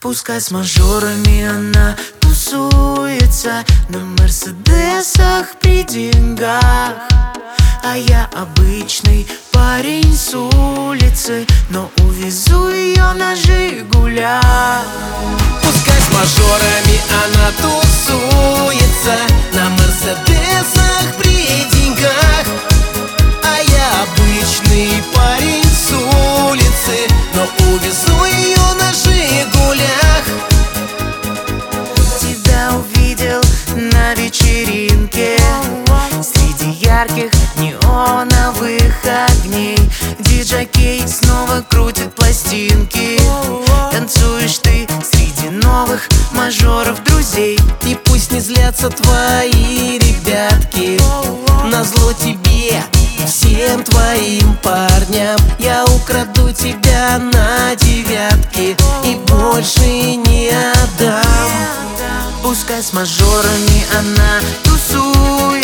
Пускай с мажорами она тусуется на мерседесах при деньгах, а я обычный парень с улицы, но увезу ее на Жигулях. Пускай с мажорами она тусуется на мерседесах при деньгах, а я обычный парень с улицы, но увезу ее на Жигулях. Тебя увидел на вечеринке среди ярких неоновых огней. Диджокей снова крутит пластинки. Танцуешь ты среди новых мажоров друзей. И пусть не злятся твои ребятки, назло тебе и всем твоим парням я украду тебя на девятки и больше не отдам. Пускай с мажорами она тусует